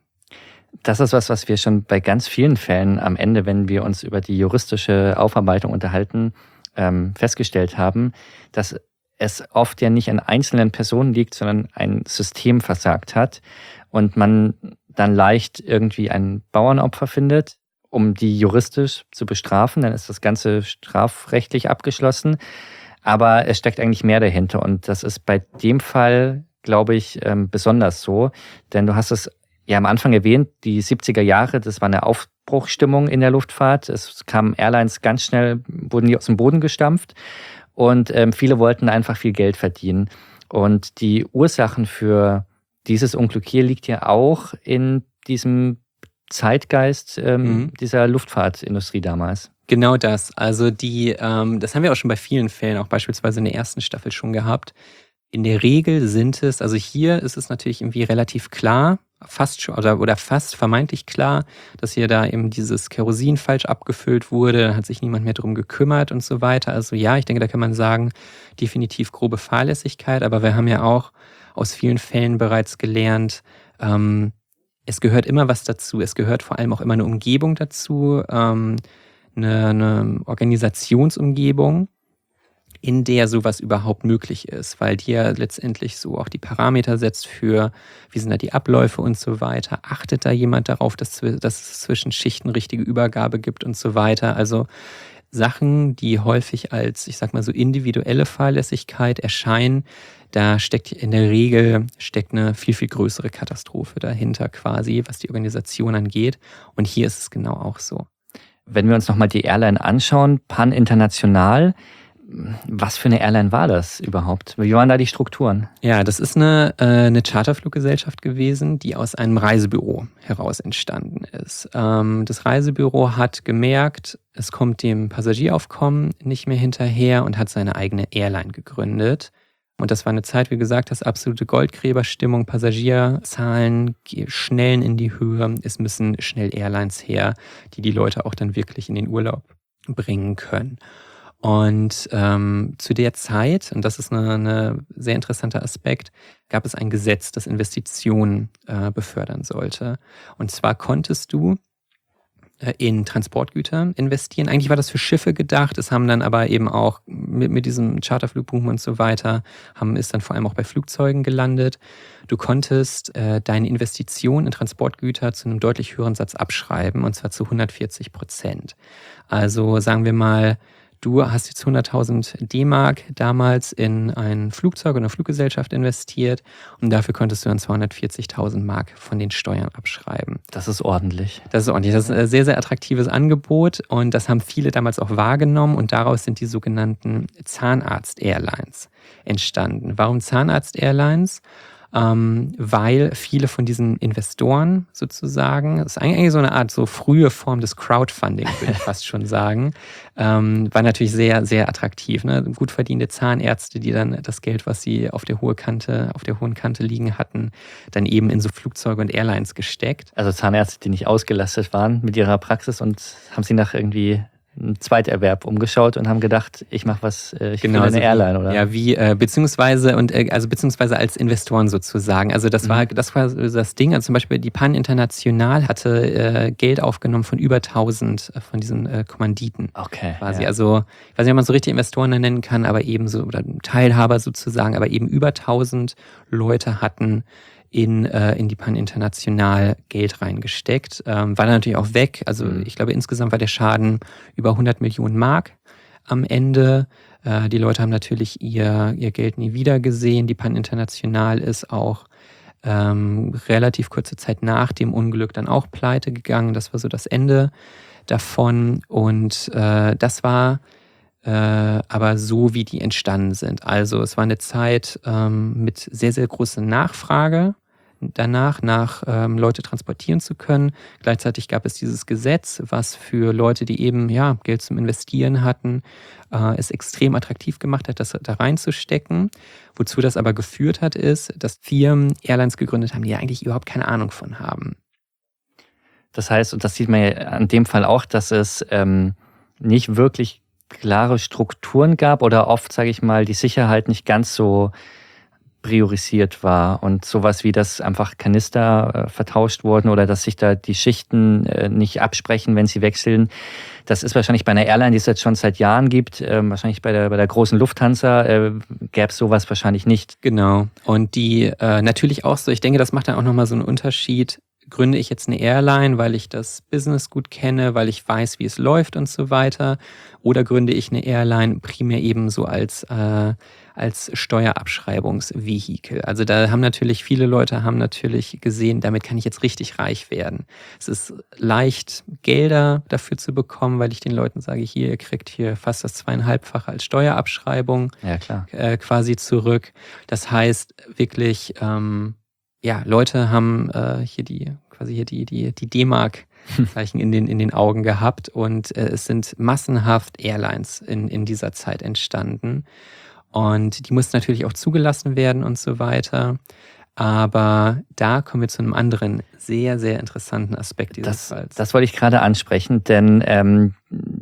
Das ist was, was wir schon bei ganz vielen Fällen am Ende, wenn wir uns über die juristische Aufarbeitung unterhalten, ähm, festgestellt haben, dass es oft ja nicht an einzelnen Personen liegt, sondern ein System versagt hat und man dann leicht irgendwie ein Bauernopfer findet, um die juristisch zu bestrafen. Dann ist das Ganze strafrechtlich abgeschlossen, aber es steckt eigentlich mehr dahinter und das ist bei dem Fall, glaube ich, ähm, besonders so, denn du hast es ja am Anfang erwähnt, die siebziger Jahre, das war eine Aufbruchsstimmung in der Luftfahrt. Es kamen Airlines ganz schnell, wurden die aus dem Boden gestampft und ähm, viele wollten einfach viel Geld verdienen. Und die Ursachen für dieses Unglück hier liegt ja auch in diesem Zeitgeist ähm, mhm. dieser Luftfahrtindustrie damals. Genau das. Also die, ähm, das haben wir auch schon bei vielen Fällen, auch beispielsweise in der ersten Staffel schon gehabt. In der Regel sind es, also hier ist es natürlich irgendwie relativ klar, fast schon oder, oder fast vermeintlich klar, dass hier da eben dieses Kerosin falsch abgefüllt wurde, dann hat sich niemand mehr drum gekümmert und so weiter. Also ja, ich denke, da kann man sagen, definitiv grobe Fahrlässigkeit, aber wir haben ja auch aus vielen Fällen bereits gelernt, ähm, es gehört immer was dazu. Es gehört vor allem auch immer eine Umgebung dazu, ähm, eine, eine Organisationsumgebung, in der sowas überhaupt möglich ist, weil die ja letztendlich so auch die Parameter setzt für, wie sind da die Abläufe und so weiter. Achtet da jemand darauf, dass, dass es zwischen Schichten richtige Übergabe gibt und so weiter. Also Sachen, die häufig als, ich sag mal so, individuelle Fahrlässigkeit erscheinen, da steckt in der Regel steckt eine viel, viel größere Katastrophe dahinter quasi, was die Organisation angeht. Und hier ist es genau auch so. Wenn wir uns nochmal die Airline anschauen, Pan International, was für eine Airline war das überhaupt? Wie waren da die Strukturen? Ja, das ist eine, äh, eine Charterfluggesellschaft gewesen, die aus einem Reisebüro heraus entstanden ist. Ähm, das Reisebüro hat gemerkt, es kommt dem Passagieraufkommen nicht mehr hinterher und hat seine eigene Airline gegründet. Und das war eine Zeit, wie gesagt, das absolute Goldgräberstimmung, Passagierzahlen schnellen in die Höhe. Es müssen schnell Airlines her, die die Leute auch dann wirklich in den Urlaub bringen können. Und ähm, zu der Zeit, und das ist ein eine sehr interessanter Aspekt, gab es ein Gesetz, das Investitionen äh, befördern sollte. Und zwar konntest du äh, in Transportgüter investieren. Eigentlich war das für Schiffe gedacht, es haben dann aber eben auch mit, mit diesem Charterflugboom und so weiter, haben, ist dann vor allem auch bei Flugzeugen gelandet. Du konntest äh, deine Investition in Transportgüter zu einem deutlich höheren Satz abschreiben, und zwar zu hundertvierzig Prozent. Also sagen wir mal, du hast jetzt hunderttausend D-Mark damals in ein Flugzeug oder eine Fluggesellschaft investiert und dafür konntest du dann zweihundertvierzigtausend Mark von den Steuern abschreiben. Das ist ordentlich. Das ist ordentlich. Das ist ein sehr, sehr attraktives Angebot und das haben viele damals auch wahrgenommen und daraus sind die sogenannten Zahnarzt-Airlines entstanden. Warum Zahnarzt-Airlines? ähm, weil viele von diesen Investoren sozusagen, das ist eigentlich so eine Art so frühe Form des Crowdfunding, würde ich fast schon sagen, ähm, war natürlich sehr, sehr attraktiv. Ne? Gut verdiente Zahnärzte, die dann das Geld, was sie auf der hohen Kante, auf der hohen Kante liegen hatten, dann eben in so Flugzeuge und Airlines gesteckt. Also Zahnärzte, die nicht ausgelastet waren mit ihrer Praxis und haben sie nach irgendwie einen Zweiterwerb umgeschaut und haben gedacht, ich mache was, äh, ich genau, will eine also Airline, wie, oder? Ja, wie, äh, beziehungsweise, und, äh, also beziehungsweise als Investoren sozusagen. Also das mhm. war, das war das Ding. Also zum Beispiel die Pan International hatte äh, Geld aufgenommen von über tausend äh, von diesen äh, Kommanditen. Okay. Quasi. Ja. Also, ich weiß nicht, ob man so richtig Investoren nennen kann, aber eben so, oder Teilhaber sozusagen, aber eben über tausend Leute hatten in, äh, in die Pan International Geld reingesteckt. Ähm, war dann natürlich auch weg. Also mhm. ich glaube, insgesamt war der Schaden über hundert Millionen Mark am Ende. Äh, die Leute haben natürlich ihr, ihr Geld nie wieder gesehen. Die Pan International ist auch ähm, relativ kurze Zeit nach dem Unglück dann auch pleite gegangen. Das war so das Ende davon. Und äh, das war äh, aber so, wie die entstanden sind. Also es war eine Zeit ähm, mit sehr, sehr großer Nachfrage danach, nach ähm, Leute transportieren zu können. Gleichzeitig gab es dieses Gesetz, was für Leute, die eben ja Geld zum Investieren hatten, äh, es extrem attraktiv gemacht hat, das da reinzustecken. Wozu das aber geführt hat, ist, dass Firmen Airlines gegründet haben, die ja eigentlich überhaupt keine Ahnung von haben. Das heißt, und das sieht man ja an dem Fall auch, dass es ähm, nicht wirklich klare Strukturen gab oder oft, sage ich mal, die Sicherheit nicht ganz so priorisiert war und sowas wie, dass einfach Kanister äh, vertauscht wurden oder dass sich da die Schichten äh, nicht absprechen, wenn sie wechseln. Das ist wahrscheinlich bei einer Airline, die es jetzt schon seit Jahren gibt, äh, wahrscheinlich bei der, bei der großen Lufthansa äh, gäbe es sowas wahrscheinlich nicht. Genau. Und die äh, natürlich auch so, ich denke, das macht dann auch nochmal so einen Unterschied. Gründe ich jetzt eine Airline, weil ich das Business gut kenne, weil ich weiß, wie es läuft und so weiter? Oder gründe ich eine Airline primär eben so als, äh, als Steuerabschreibungsvehikel? Also da haben natürlich viele Leute haben natürlich gesehen, damit kann ich jetzt richtig reich werden. Es ist leicht, Gelder dafür zu bekommen, weil ich den Leuten sage, hier, ihr kriegt hier fast das zweieinhalbfache als Steuerabschreibung ja, klar. Äh, quasi zurück. Das heißt wirklich, ähm, ja, Leute haben äh, hier die quasi hier die die die D-Mark-Zeichen in den in den Augen gehabt und äh, es sind massenhaft Airlines in in dieser Zeit entstanden und die mussten natürlich auch zugelassen werden und so weiter. Aber da kommen wir zu einem anderen sehr sehr interessanten Aspekt dieses das, Falls. Das wollte ich gerade ansprechen, denn ähm,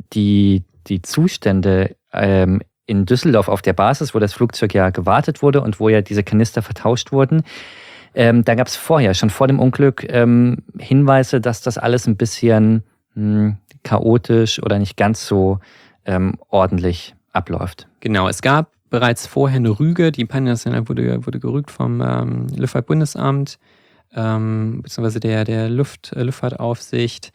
die die Zustände ähm, in Düsseldorf auf der Basis, wo das Flugzeug ja gewartet wurde und wo ja diese Kanister vertauscht wurden. Ähm, da gab es vorher, schon vor dem Unglück, ähm, Hinweise, dass das alles ein bisschen mh, chaotisch oder nicht ganz so ähm, ordentlich abläuft. Genau, es gab bereits vorher eine Rüge, die Pan International wurde, wurde gerügt vom ähm, Luftfahrtbundesamt, ähm, beziehungsweise der, der Luft, äh, Luftfahrtaufsicht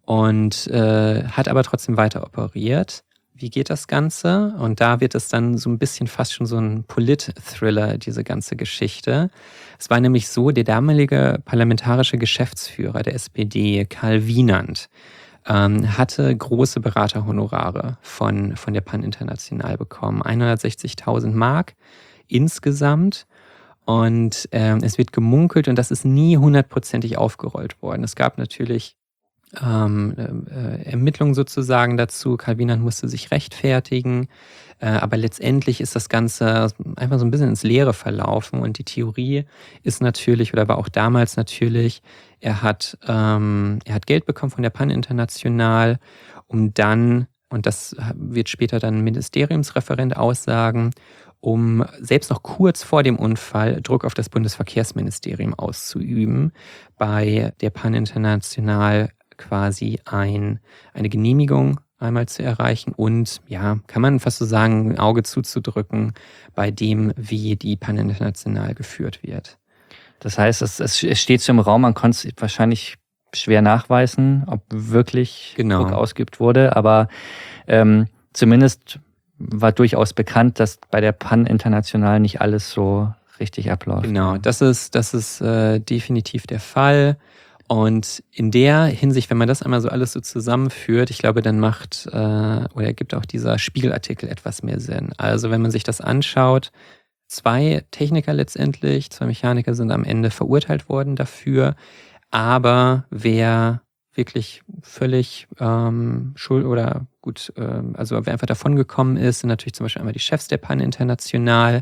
und äh, hat aber trotzdem weiter operiert. Wie geht das Ganze? Und da wird es dann so ein bisschen fast schon so ein Polit-Thriller, diese ganze Geschichte. Es war nämlich so, der damalige parlamentarische Geschäftsführer der S P D, Karl Wienand, ähm, hatte große Beraterhonorare von, von der Pan International bekommen. hundertsechzigtausend Mark insgesamt. Und ähm, es wird gemunkelt, und das ist nie hundertprozentig aufgerollt worden. Es gab natürlich Ähm, äh, Ermittlungen sozusagen dazu. Karl Wienand musste sich rechtfertigen, äh, aber letztendlich ist das Ganze einfach so ein bisschen ins Leere verlaufen und die Theorie ist natürlich, oder war auch damals natürlich, er hat, ähm, er hat Geld bekommen von der Pan International, um dann, und das wird später dann ein Ministeriumsreferent aussagen, um selbst noch kurz vor dem Unfall Druck auf das Bundesverkehrsministerium auszuüben, bei der Pan International quasi ein, eine Genehmigung einmal zu erreichen und, ja, kann man fast so sagen, ein Auge zuzudrücken bei dem, wie die Pan International geführt wird. Das heißt, es, es steht so im Raum, man konnte es wahrscheinlich schwer nachweisen, ob wirklich genau. Druck ausgeübt wurde, aber ähm, zumindest war durchaus bekannt, dass bei der Pan International nicht alles so richtig abläuft. Genau, das ist, das ist äh, definitiv der Fall. Und in der Hinsicht, wenn man das einmal so alles so zusammenführt, ich glaube, dann macht äh, oder ergibt auch dieser Spiegelartikel etwas mehr Sinn. Also wenn man sich das anschaut, Zwei Techniker letztendlich, zwei Mechaniker sind am Ende verurteilt worden dafür. Aber wer wirklich völlig ähm, schuld oder gut, ähm, also wer einfach davon gekommen ist, sind natürlich zum Beispiel einmal die Chefs der Pan International,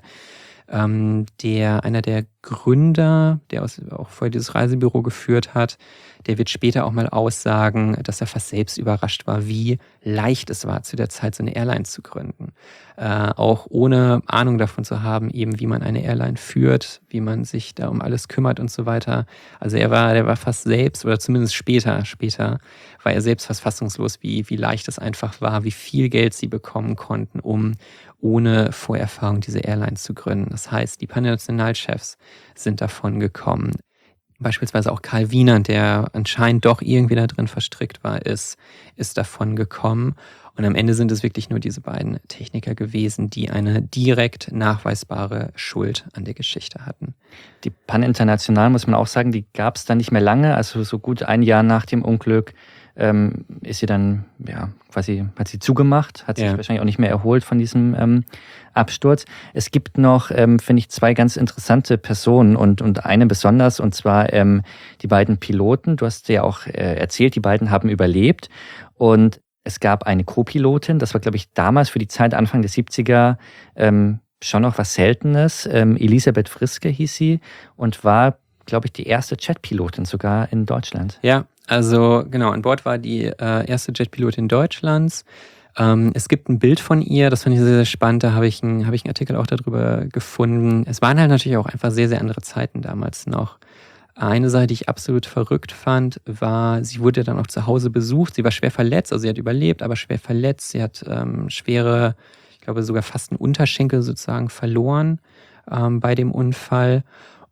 ähm, der einer der Gründer, der aus, auch vorher dieses Reisebüro geführt hat, der wird später auch mal aussagen, dass er fast selbst überrascht war, wie leicht es war, zu der Zeit so eine Airline zu gründen. Äh, auch ohne Ahnung davon zu haben, eben wie man eine Airline führt, wie man sich da um alles kümmert und so weiter. Also er war, der war fast selbst, oder zumindest später, später war er selbst fast fassungslos, wie, wie leicht es einfach war, wie viel Geld sie bekommen konnten, um ohne Vorerfahrung diese Airline zu gründen. Das heißt, die Pan-Nationalchefs sind davon gekommen. Beispielsweise auch Karl Wienand, der anscheinend doch irgendwie da drin verstrickt war, ist, ist davon gekommen. Und am Ende sind es wirklich nur diese beiden Techniker gewesen, die eine direkt nachweisbare Schuld an der Geschichte hatten. Die Pan International, muss man auch sagen, die gab es dann nicht mehr lange. Also so gut ein Jahr nach dem Unglück ähm, ist sie dann, ja, quasi, hat sie zugemacht, hat sich Ja. wahrscheinlich auch nicht mehr erholt von diesem ähm, Absturz. Es gibt noch, ähm, finde ich, zwei ganz interessante Personen und, und eine besonders, und zwar ähm, die beiden Piloten. Du hast ja auch äh, erzählt, die beiden haben überlebt, und es gab eine Co-Pilotin, das war, glaube ich, damals für die Zeit Anfang der siebziger ähm, schon noch was Seltenes. Ähm, Elisabeth Friske hieß sie und war, glaube ich, die erste Jetpilotin sogar in Deutschland. Ja, also genau, an Bord war die äh, erste Jetpilotin Deutschlands. Ähm, es gibt ein Bild von ihr, das fand ich sehr, sehr spannend, da habe ich, ein, hab ich einen Artikel auch darüber gefunden. Es waren halt natürlich auch einfach sehr, sehr andere Zeiten damals noch. Eine Sache, die ich absolut verrückt fand, war, sie wurde dann auch zu Hause besucht. Sie war schwer verletzt, also sie hat überlebt, aber schwer verletzt. Sie hat ähm, schwere, ich glaube sogar fast einen Unterschenkel sozusagen verloren ähm, bei dem Unfall.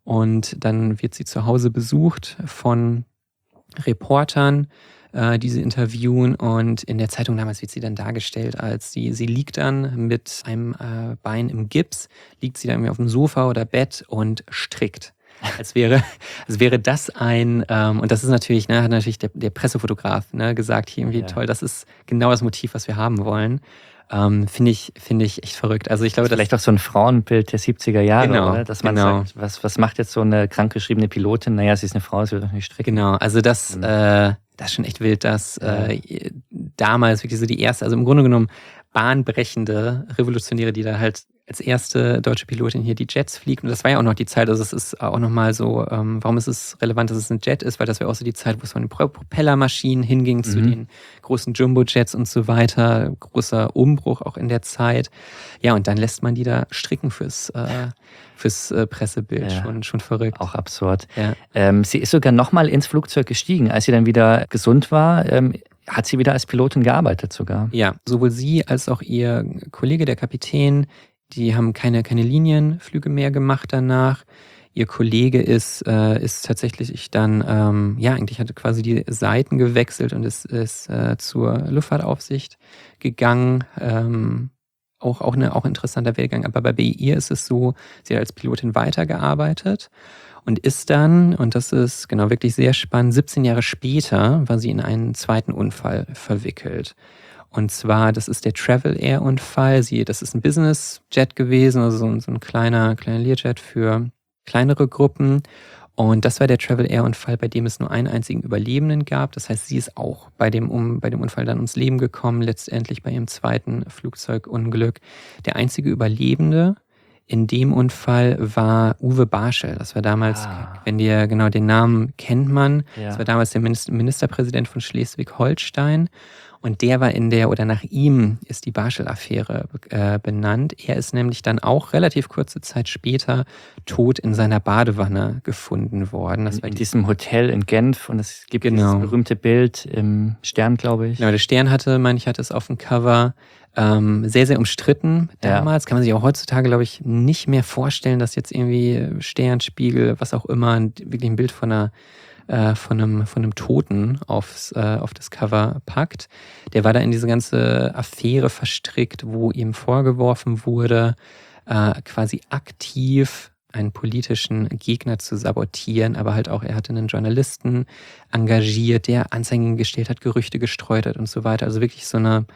Und dann wird sie zu Hause besucht von Reportern, äh, die sie interviewen. Und in der Zeitung damals wird sie dann dargestellt als, sie, sie liegt dann mit einem äh, Bein im Gips, liegt sie dann irgendwie auf dem Sofa oder Bett und strickt. Als wäre, als wäre das ein, ähm, und das ist natürlich, ne, hat natürlich der, der Pressefotograf ne, gesagt, hier irgendwie Ja. toll, das ist genau das Motiv, was wir haben wollen. Ähm, finde ich, finde ich echt verrückt. Also ich glaube, Das ist vielleicht auch so ein Frauenbild der siebziger Jahre, Genau, oder? Dass man genau. sagt, was, was macht jetzt so eine krankgeschriebene Pilotin? Naja, sie ist eine Frau, sie wird doch nicht stricken. Genau, also das, Mhm. äh, das ist schon echt wild, dass Ja. äh, damals wirklich so die erste, also im Grunde genommen bahnbrechende Revolutionäre, die da halt als erste deutsche Pilotin hier die Jets fliegt. Und das war ja auch noch die Zeit, also es ist auch nochmal so, ähm, warum ist es relevant, dass es ein Jet ist, weil das war auch so die Zeit, wo es von den Pro- Propellermaschinen hinging Mhm. zu den großen Jumbo-Jets und so weiter. Großer Umbruch auch in der Zeit. Ja, und dann lässt man die da stricken fürs, äh, fürs äh, Pressebild. Ja. Schon, schon verrückt. Auch absurd. Ja. Ähm, sie ist sogar nochmal ins Flugzeug gestiegen. Als sie dann wieder gesund war, ähm, hat sie wieder als Pilotin gearbeitet sogar. Ja, sowohl sie als auch ihr Kollege, der Kapitän, die haben keine, keine Linienflüge mehr gemacht danach. Ihr Kollege ist, äh, ist tatsächlich dann, ähm, ja, eigentlich hatte quasi die Seiten gewechselt und ist, ist äh, zur Luftfahrtaufsicht gegangen. Ähm, auch, auch, eine, auch ein interessanter Werdegang. Aber bei ihr ist es so, sie hat als Pilotin weitergearbeitet und ist dann, und das ist genau wirklich sehr spannend, siebzehn Jahre später war sie in einen zweiten Unfall verwickelt. Und zwar, das ist der Travel Air Unfall. Sie, das ist ein Business Jet gewesen, also so ein, so ein kleiner, kleiner Learjet für kleinere Gruppen. Und das war der Travel Air Unfall, bei dem es nur einen einzigen Überlebenden gab. Das heißt, sie ist auch bei dem, um, bei dem Unfall dann ums Leben gekommen, letztendlich bei ihrem zweiten Flugzeugunglück. Der einzige Überlebende in dem Unfall war Uwe Barschel. Das war damals, Ah. wenn dir genau den Namen kennt man, Ja. das war damals der Minister, Ministerpräsident von Schleswig-Holstein. Und der war in der, oder nach ihm ist die Barschel-Affäre äh, benannt. Er ist nämlich dann auch relativ kurze Zeit später tot in seiner Badewanne gefunden worden. Das in, war in die, diesem Hotel in Genf, und es gibt Genau. dieses berühmte Bild im Stern, glaube ich. genau, der Stern hatte, meine ich, hatte es auf dem Cover. Ähm, sehr, sehr umstritten damals. Ja. Kann man sich auch heutzutage, glaube ich, nicht mehr vorstellen, dass jetzt irgendwie Stern, Spiegel, was auch immer, wirklich ein Bild von einer äh, von einem, von einem Toten aufs, äh, auf das Cover packt. Der war da in diese ganze Affäre verstrickt, wo ihm vorgeworfen wurde, äh, quasi aktiv einen politischen Gegner zu sabotieren, aber halt auch, er hatte einen Journalisten engagiert, der Anzeigen gestellt hat, Gerüchte gestreut hat und so weiter. Also wirklich so eine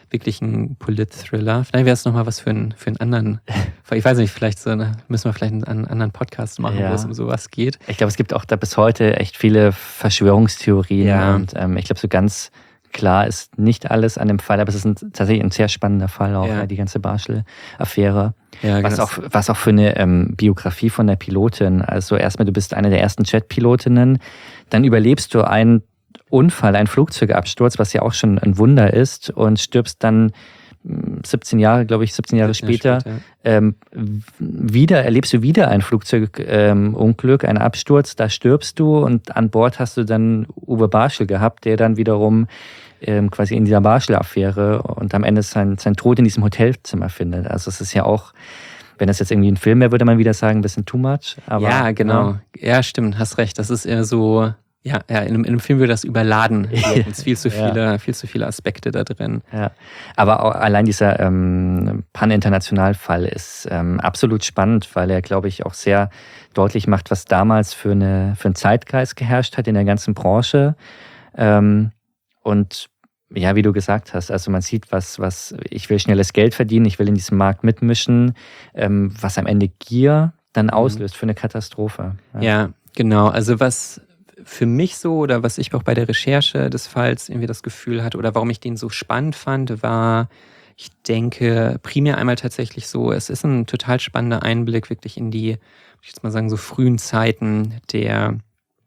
wirklich ein Polit-Thriller. Vielleicht wäre es nochmal was für, ein, für einen anderen, ich weiß nicht, vielleicht so eine, müssen wir vielleicht einen anderen Podcast machen, ja. wo es um sowas geht. Ich glaube, es gibt auch da bis heute echt viele Verschwörungstheorien ja. und ähm, ich glaube, so ganz klar ist nicht alles an dem Fall, aber es ist ein, tatsächlich ein sehr spannender Fall auch, ja. Ja, die ganze Barschel-Affäre. Ja, was, auch, was auch für eine ähm, Biografie von der Pilotin, also erstmal, du bist eine der ersten Jet-Pilotinnen, dann überlebst du einen Unfall, einen Flugzeugabsturz, was ja auch schon ein Wunder ist, und stirbst dann siebzehn Jahre, glaube ich, siebzehn Jahre später, später. Ähm, wieder, erlebst du wieder ein Flugzeugunglück, ähm, einen Absturz, da stirbst du und an Bord hast du dann Uwe Barschel gehabt, der dann wiederum ähm, quasi in dieser Barschel-Affäre und am Ende sein, sein Tod in diesem Hotelzimmer findet. Also es ist ja auch, wenn das jetzt irgendwie ein Film wäre, würde man wieder sagen, ein bisschen too much. Aber, ja, genau. Ja. ja, stimmt, hast recht. Das ist eher so... Ja, ja, in einem, in einem Film würde das überladen. Es ist viel zu viele, ja. viel zu viele Aspekte da drin. Ja. Aber auch allein dieser ähm, Pan-International-Fall ist ähm, absolut spannend, weil er, glaube ich, auch sehr deutlich macht, was damals für, eine, für einen Zeitgeist geherrscht hat in der ganzen Branche. Ähm, und ja, wie du gesagt hast, also man sieht, was, was ich will schnelles Geld verdienen, ich will in diesem Markt mitmischen, ähm, was am Ende Gier dann auslöst für eine Katastrophe. Ja, ja, genau. Also was für mich so, oder was ich auch bei der Recherche des Falls irgendwie das Gefühl hatte, oder warum ich den so spannend fand, war, ich denke, primär einmal tatsächlich so, es ist ein total spannender Einblick wirklich in die, ich jetzt mal sagen, so frühen Zeiten der,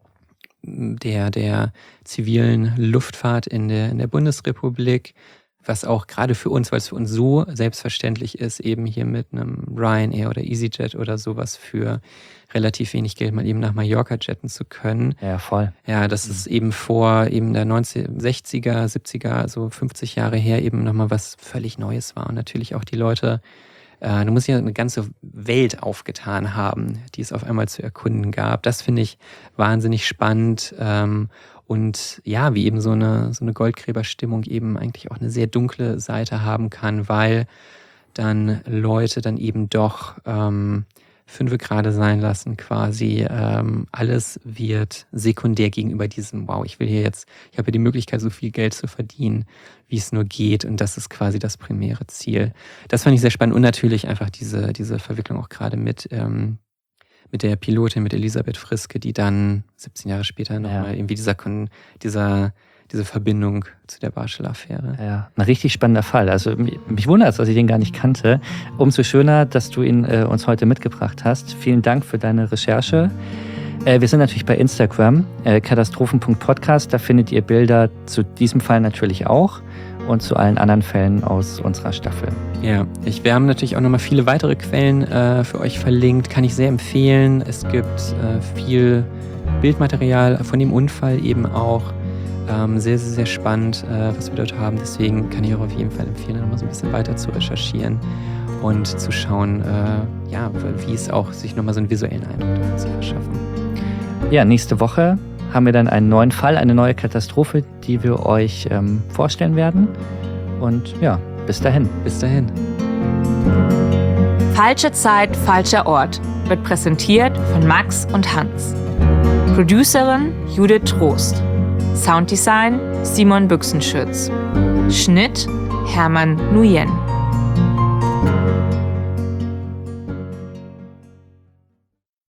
der, der zivilen Luftfahrt in der, in der Bundesrepublik, was auch gerade für uns, weil es für uns so selbstverständlich ist, eben hier mit einem Ryanair oder EasyJet oder sowas für relativ wenig Geld mal eben nach Mallorca jetten zu können. Ja, voll. Ja, das ist eben vor eben der neunzehnhundertsechziger, siebziger, also fünfzig Jahre her eben nochmal was völlig Neues war. Und natürlich auch die Leute, äh, du musst ja eine ganze Welt aufgetan haben, die es auf einmal zu erkunden gab. Das finde ich wahnsinnig spannend. Ähm, Und ja, wie eben so eine, so eine Goldgräberstimmung eben eigentlich auch eine sehr dunkle Seite haben kann, weil dann Leute dann eben doch ähm, fünfe gerade sein lassen quasi. Ähm, alles wird sekundär gegenüber diesem, wow, ich will hier jetzt, ich habe hier die Möglichkeit, so viel Geld zu verdienen, wie es nur geht. Und das ist quasi das primäre Ziel. Das fand ich sehr spannend. Und natürlich einfach diese, diese Verwicklung auch gerade mit... Ähm, mit der Pilotin, mit Elisabeth Friske, die dann siebzehn Jahre später nochmal ja. irgendwie dieser, dieser, diese Verbindung zu der Barschel-Affäre. Ja, ein richtig spannender Fall. Also mich wundert es, dass ich den gar nicht kannte. Umso schöner, dass du ihn äh, uns heute mitgebracht hast. Vielen Dank für deine Recherche. Äh, wir sind natürlich bei Instagram, äh, katastrophen punkt podcast. Da findet ihr Bilder zu diesem Fall natürlich auch und zu allen anderen Fällen aus unserer Staffel. Ja, ich, wir haben natürlich auch nochmal viele weitere Quellen äh, für euch verlinkt, kann ich sehr empfehlen. Es gibt äh, viel Bildmaterial von dem Unfall eben auch. Ähm, sehr, sehr, sehr spannend, äh, was wir dort haben. Deswegen kann ich auch auf jeden Fall empfehlen, nochmal so ein bisschen weiter zu recherchieren und zu schauen, äh, ja, wie es auch sich nochmal so einen visuellen Eindruck davon zu verschaffen. Ja, nächste Woche haben wir dann einen neuen Fall, eine neue Katastrophe, die wir euch ähm, vorstellen werden. Und ja, bis dahin. Bis dahin. Falsche Zeit, falscher Ort wird präsentiert von Max und Hans. Producerin Judith Trost. Sounddesign Simon Büchsenschütz. Schnitt Hermann Nguyen.